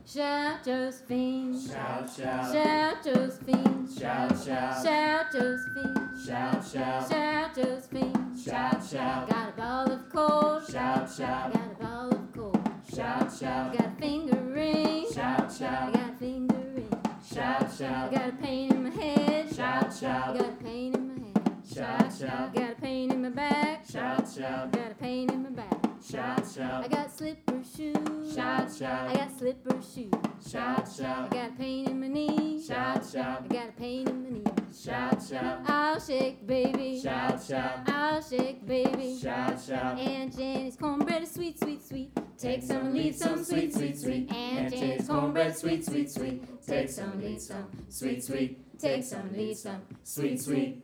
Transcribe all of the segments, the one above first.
Shout Josephine. Shout, shout. Shout Josephine. Shout, shout. Shout Josephine. Shout, shout. Shout Josephine. Shout, shout. Got a ball of coal. Shout, shout. Got a ball of coal. Shout, shout. Got a finger ring. Shout, I shout. got a finger ring. Shout, I shout. got a pain in my head. Shout, I shout. got a pain in my head. Shout, shout. Got a pain in my back. Shout, shout. Got a pain in my back. Shout, I shout. got slipper shoes. Shout, I shout. got slipper shoes. Shout, I shout. got a pain in my knee. Shout, I shout. got a pain in my knee. Shout, shout. I'll shake, baby. Shout, shout. I'll shake, baby. Shout, shout. Aunt Jenny's cornbread is sweet, sweet, sweet. Take some and leave some, sweet, sweet, sweet. Aunt Jenny's cornbread, sweet, sweet, sweet. Take some and leave some, Sweet, sweet. take some and leave some. Sweet, sweet.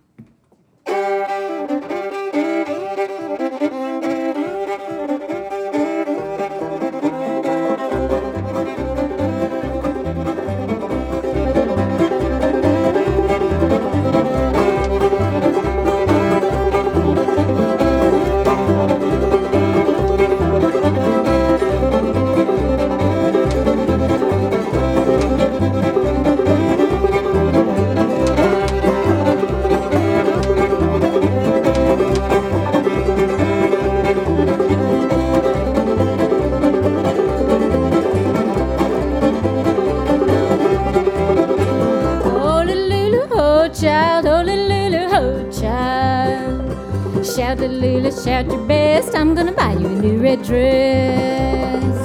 Oh, little Lulu, oh, child, oh, little Lulu, oh, child. Shout, little Lulu, shout your best. I'm gonna buy you a new red dress.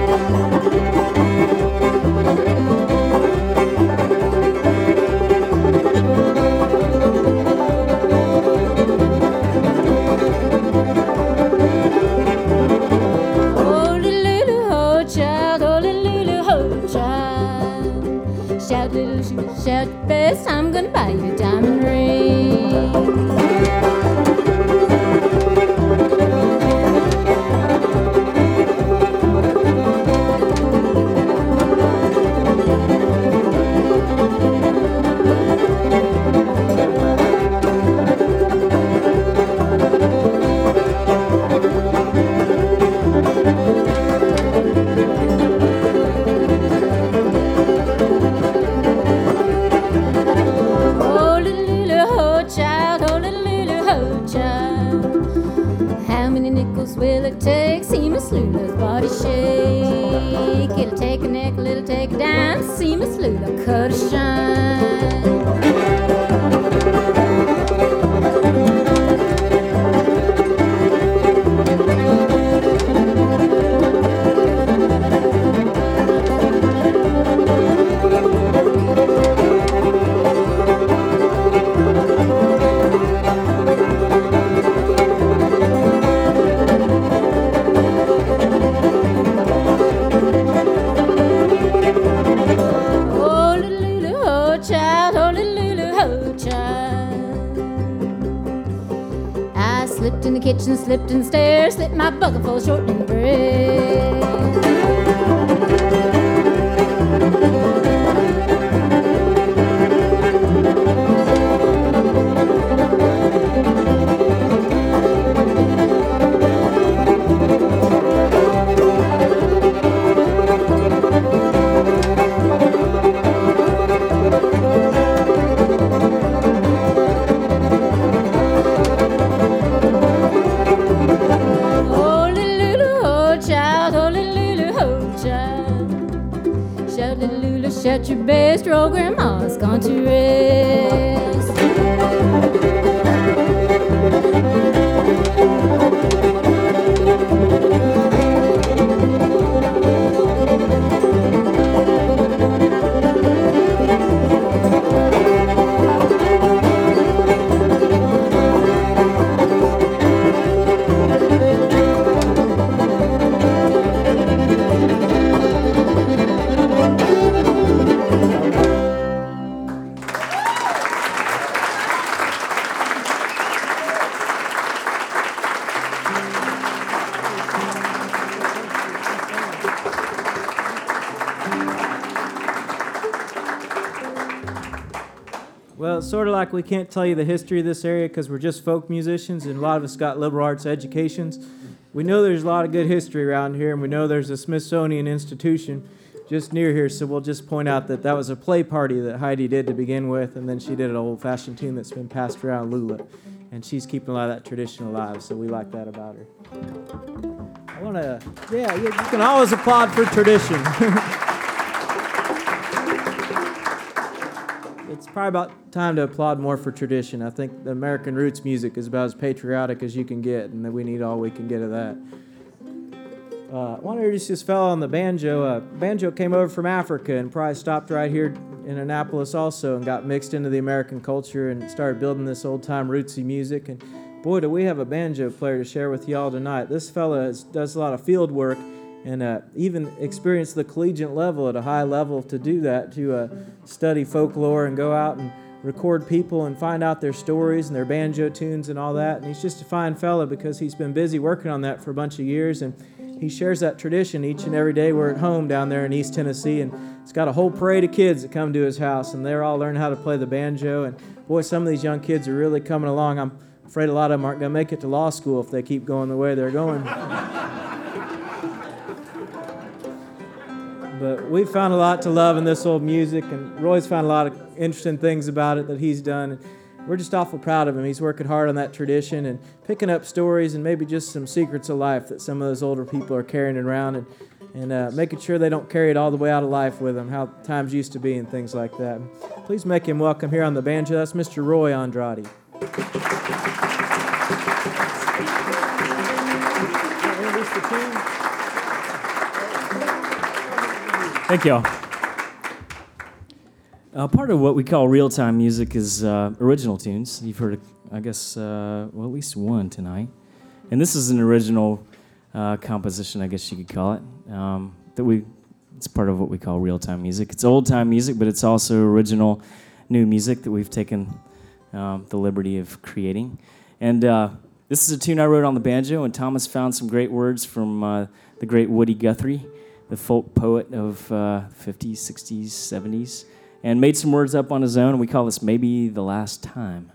Oh, little Lulu, oh, child, oh, little Lulu, oh, child. Shout, little Lulu, shout your best. I'm gonna buy you a diamond ring. Oh, little Lulu, oh, child, oh, little Lulu, oh, child. How many nickels will it take? See Miss Lulu's body shake. It'll take a nickel, it'll take a dime. See Miss Lulu cut a shine. Oh, little Lulu, oh, child, oh, little Lulu, oh, child. I slipped in the kitchen, slipped in the stairs, slipped my bucket full of shortening bread. Oh, little Lulu, oh, child, oh, little Lulu, oh, child. Shout, little Lulu, shout your best, your old grandma's gone to rest. Well, it's sort of like we can't tell you the history of this area because we're just folk musicians and a lot of us got liberal arts educations. We know there's a lot of good history around here and we know there's a Smithsonian institution. just near here, so we'll just point out that that was a play party that Heidi did to begin with, and then she did an old-fashioned tune that's been passed around, Lula, and she's keeping a lot of that tradition alive, so we like that about her. I want to, you can always applaud for tradition. It's probably about time to applaud more for tradition. I think the American roots music is about as patriotic as you can get, and that we need all we can get of that. I want to introduce this fellow on the banjo. Banjo came over from Africa and probably stopped right here in Annapolis also and got mixed into the American culture and started building this old-time rootsy music. And boy, do we have a banjo player to share with y'all tonight. This fella does a lot of field work and even experienced the collegiate level at a high level to do that, to study folklore and go out and record people and find out their stories and their banjo tunes and all that. And he's just a fine fella because he's been busy working on that for a bunch of years, and he shares that tradition each and every day. We're at home down there in East Tennessee, and he's got a whole parade of kids that come to his house, and they're all learning how to play the banjo. And boy, some of these young kids are really coming along. I'm afraid a lot of them aren't going to make it to law school if they keep going the way they're going. But we've found a lot to love in this old music, and Roy's found a lot of interesting things about it that he's done. And we're just awful proud of him. He's working hard on that tradition and picking up stories and maybe just some secrets of life that some of those older people are carrying around, and making sure they don't carry it all the way out of life with them, how times used to be and things like that. Please make him welcome here on the banjo. That's Mr. Roy Andrade. Thank you all. Part of what we call real-time music is original tunes. You've heard, I guess, at least one tonight. And this is an original composition, I guess you could call it. It's part of what we call real-time music. It's old-time music, but it's also original new music that we've taken the liberty of creating. And this is a tune I wrote on the banjo, and Thomas found some great words from the great Woody Guthrie, the folk poet of 50s, 60s, 70s, and made some words up on his own, and we call this Maybe the Last Time.